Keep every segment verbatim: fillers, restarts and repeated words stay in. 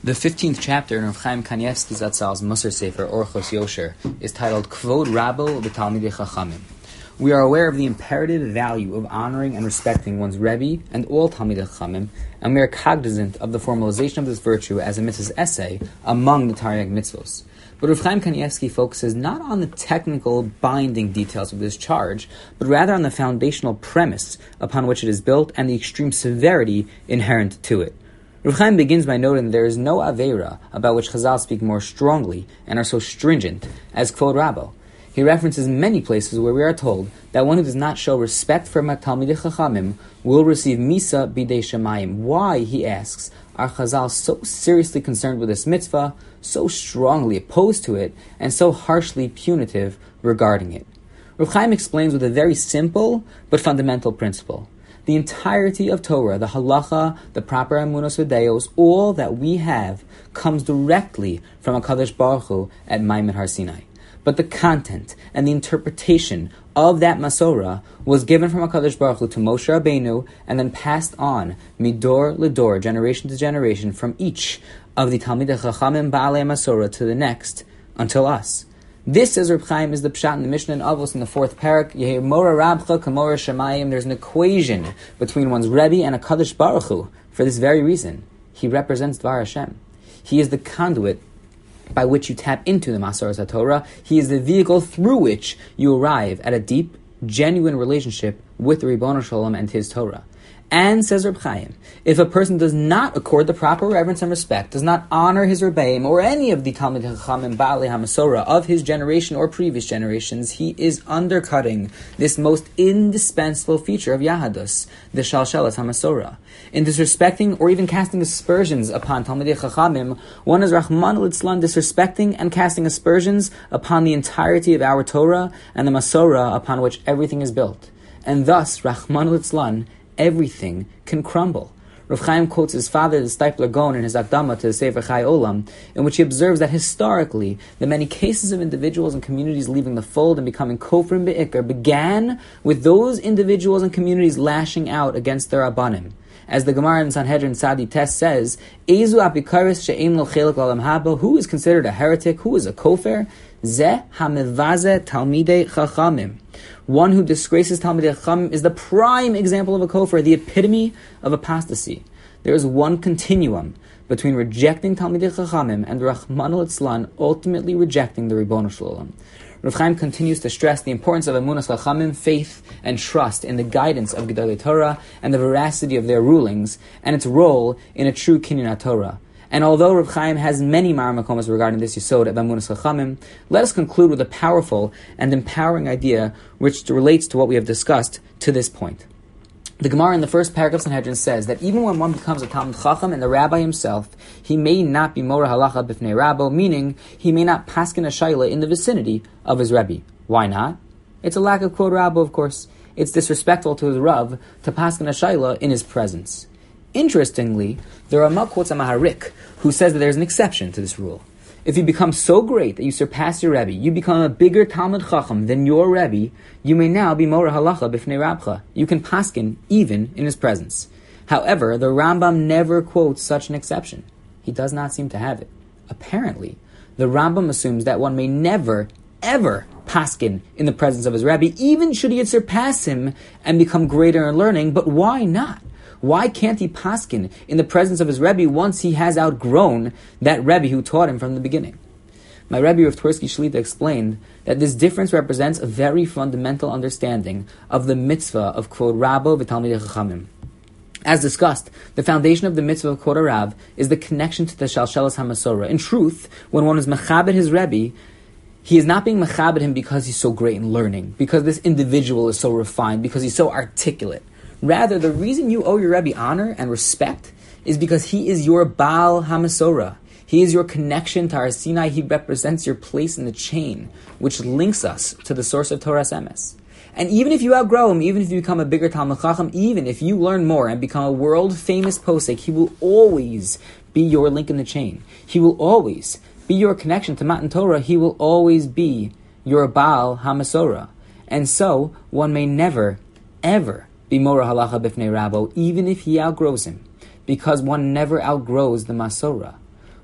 The fifteenth chapter in Rav Chaim Kanievsky Zatzal's Musar Sefer Orchos Yosher is titled Kvod Rabbo B'Talmidei Chachamim. We are aware of the imperative value of honoring and respecting one's Rebbe and all Talmidei Chachamim, and we are cognizant of the formalization of this virtue as a mitzvah's essay among the Taryag mitzvos. But Rav Chaim Kanievsky focuses not on the technical binding details of this charge, but rather on the foundational premise upon which it is built and the extreme severity inherent to it. Rav Chaim begins by noting that there is no Aveira about which Chazal speak more strongly and are so stringent as Kvod Rabbo. He references many places where we are told that one who does not show respect for Talmidei Chachamim will receive Misa Bidei Shemayim. Why, he asks, are Chazal so seriously concerned with this mitzvah, so strongly opposed to it, and so harshly punitive regarding it? Rav Chaim explains with a very simple but fundamental principle. The entirety of Torah, the halacha, the proper emunos v'deos, all that we have comes directly from HaKadosh Baruch Hu at Maimed Har Sinai. But the content and the interpretation of that Masorah was given from HaKadosh Baruch Hu to Moshe Rabbeinu and then passed on midor l'dor, generation to generation, from each of the Talmidei Chachamim Ba'alei Masorah to the next until us. This, says Reb Chaim, is the pshat in the Mishnah in Avos in the fourth parak. Yehi mora rabcha kamora shemayim. There's an equation between one's Rebbe and a Kadosh Baruch Hu for this very reason. He represents Dvar Hashem. He is the conduit by which you tap into the Masorah HaTorah. He is the vehicle through which you arrive at a deep, genuine relationship with the Ribono Shel Olam and His Torah. And, says Reb Chaim, if a person does not accord the proper reverence and respect, does not honor his Rebbeim or any of the Talmidei Chachamim Ba'alei HaMasorah of his generation or previous generations, he is undercutting this most indispensable feature of Yahadus, the Shalshelas HaMasorah. In disrespecting or even casting aspersions upon Talmidei Chachamim, one is Rahman al-Itzlan disrespecting and casting aspersions upon the entirety of our Torah and the Masorah upon which everything is built. And thus, Rahman al-Itzlan, everything can crumble. Rav Chaim quotes his father, the Steipler Gaon, in his Akdama to the Sefer Chai Olam, in which he observes that historically, the many cases of individuals and communities leaving the fold and becoming kofrim be'ikr began with those individuals and communities lashing out against their Rabbanim. As the Gemara in Sanhedrin Tzadi Tes says, Ezu apikaris she'ein lo chelik l'olam haba, who is considered a heretic, who is a kofer? Zeh hamevaze talmidei chachamim. One who disgraces Talmidei Chachamim is the prime example of a kofer, the epitome of apostasy. There is one continuum between rejecting Talmidei Chachamim and Rahman al-Itzlan ultimately rejecting the Ribono Shel Olam. Rav Chaim continues to stress the importance of emunas chachamim, faith and trust in the guidance of Gedolei Torah and the veracity of their rulings and its role in a true Kinyan Torah. And although Rav Chaim has many maramakomas regarding this yesod of emunas chachamim, let us conclude with a powerful and empowering idea which relates to what we have discussed to this point. The Gemara in the first paragraph of Sanhedrin says that even when one becomes a Talmid Chacham and the rabbi himself, he may not be Mora Halacha B'fnei Rabbo, meaning he may not paskin a shayla in the vicinity of his Rebbe. Why not? It's a lack of Kvod Rabbo, of course. It's disrespectful to his Rav to paskin a shayla in his presence. Interestingly, the Rama quotes a Maharik who says that there's an exception to this rule. If you become so great that you surpass your Rebbe, you become a bigger Talmid Chacham than your Rebbe, you may now be Mora Halacha B'fnei Rabcha. You can paskin even in his presence. However, the Rambam never quotes such an exception. He does not seem to have it. Apparently, the Rambam assumes that one may never, ever paskin in the presence of his Rebbe, even should he surpass him and become greater in learning. But why not? Why can't he paskin in the presence of his Rebbe once he has outgrown that Rebbe who taught him from the beginning? My Rebbe Rav Twersky Shlita explained that this difference represents a very fundamental understanding of the mitzvah of Kvod Rabbo v'Talmidei Chachamim. As discussed, the foundation of the mitzvah of Kvod Rav is the connection to the Shalshelas HaMasorah. In truth, when one is mechabed his Rebbe, he is not being mechabed him because he's so great in learning, because this individual is so refined, because he's so articulate. Rather, the reason you owe your Rebbe honor and respect is because he is your Baal HaMasorah. He is your connection to Har Sinai. He represents your place in the chain, which links us to the source of Torah's emes. And even if you outgrow him, even if you become a bigger Talmid Chacham, even if you learn more and become a world-famous posek, he will always be your link in the chain. He will always be your connection to Matan Torah. He will always be your Baal HaMasorah. And so, one may never, ever be Mora Halacha B'fnei Rabbo, even if he outgrows him, because one never outgrows the Masorah.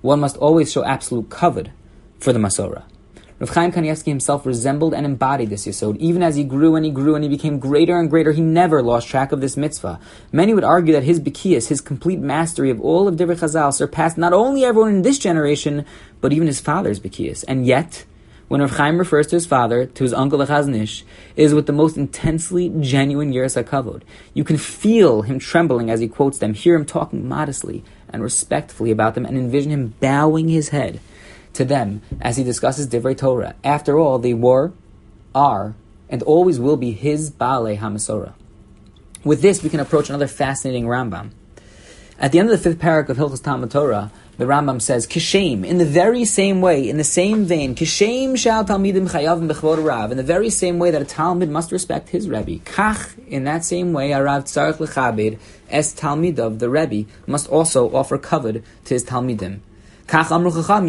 one must always show absolute kavod for the Masorah. Rav Chaim Kanievsky himself resembled and embodied this yesod. Even as he grew and he grew and he became greater and greater, he never lost track of this mitzvah. Many would argue that his bikiyas, his complete mastery of all of Divrei Chazal, surpassed not only everyone in this generation, but even his father's bikiyas. And yet, when Rav Chaim refers to his father, to his uncle Chazon Ish, it is with the most intensely genuine yiras hakavod. You can feel him trembling as he quotes them, hear him talking modestly and respectfully about them, and envision him bowing his head to them as he discusses Divrei Torah. After all, they were, are, and always will be his Baalei HaMasorah. With this, we can approach another fascinating Rambam. At the end of the fifth parak of Hilchos Talmud Torah, the Rambam says, Kishem, in the very same way, in the same vein, Kishem shal talmidim chayavim b'chvod Rav, in the very same way that a Talmud must respect his Rebbe. Kach, in that same way, a Rav tzarich lechabed es talmidav, the Rebbe, must also offer kavod to his Talmidim. When the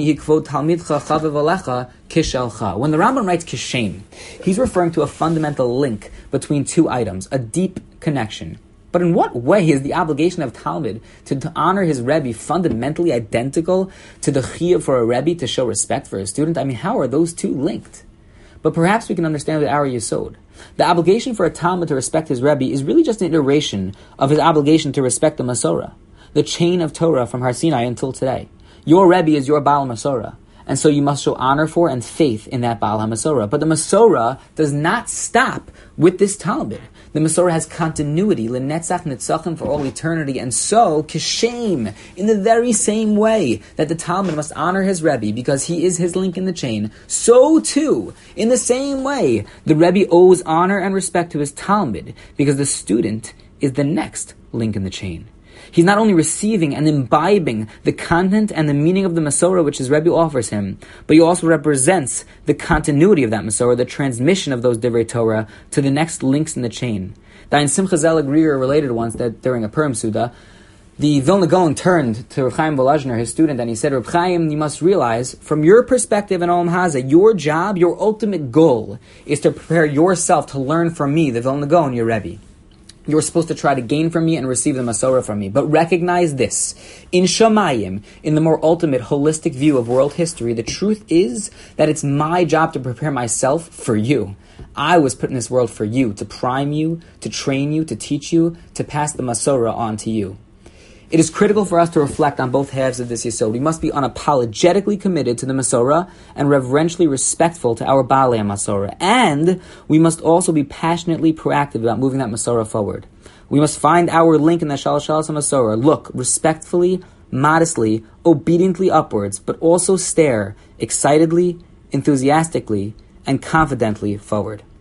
Rambam writes kishem, he's referring to a fundamental link between two items, a deep connection. But in what way is the obligation of Talmud to, to honor his Rebbe fundamentally identical to the chiyuv for a Rebbe to show respect for his student? I mean, how are those two linked? But perhaps we can understand with our yesod. The obligation for a Talmud to respect his Rebbe is really just an iteration of his obligation to respect the Masorah, the chain of Torah from Har Sinai until today. Your Rebbe is your Baal Masorah, and so you must show honor for and faith in that Baal HaMasorah. But the Masorah does not stop with this Talmud. The Masorah has continuity, l'netzach netzachim, for all eternity, and so, kishem, in the very same way that the Talmud must honor his Rebbe because he is his link in the chain, so too, in the same way, the Rebbe owes honor and respect to his Talmud because the student is the next link in the chain. He's not only receiving and imbibing the content and the meaning of the Masorah which his Rebbe offers him, but he also represents the continuity of that Masorah, the transmission of those Divrei Torah to the next links in the chain. Dayan Simcha Zelig Greer related once that during a Purim Suda, the Vilna Gaon turned to Reb Chaim Volozhiner, his student, and he said, Reb Chaim, you must realize, from your perspective in Olam Hazeh, your job, your ultimate goal, is to prepare yourself to learn from me, the Vilna Gaon, your Rebbe. You're supposed to try to gain from me and receive the Masorah from me. But recognize this. In Shamayim, in the more ultimate, holistic view of world history, the truth is that it's my job to prepare myself for you. I was put in this world for you, to prime you, to train you, to teach you, to pass the Masorah on to you. It is critical for us to reflect on both halves of this yesod. We must be unapologetically committed to the Masorah and reverentially respectful to our Baalei Masorah. And we must also be passionately proactive about moving that Masorah forward. We must find our link in the Shalosh Shalos Masorah. Look respectfully, modestly, obediently upwards, but also stare excitedly, enthusiastically, and confidently forward.